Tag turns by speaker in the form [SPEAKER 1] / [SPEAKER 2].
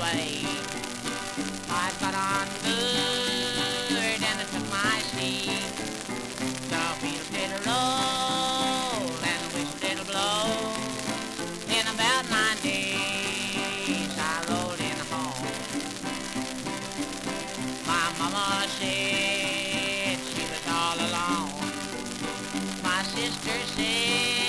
[SPEAKER 1] away. I got on good and I took my seat. The wheels did roll and the whistle did blow. In about 9 days I rolled in home. My mama said she was all alone. My sister said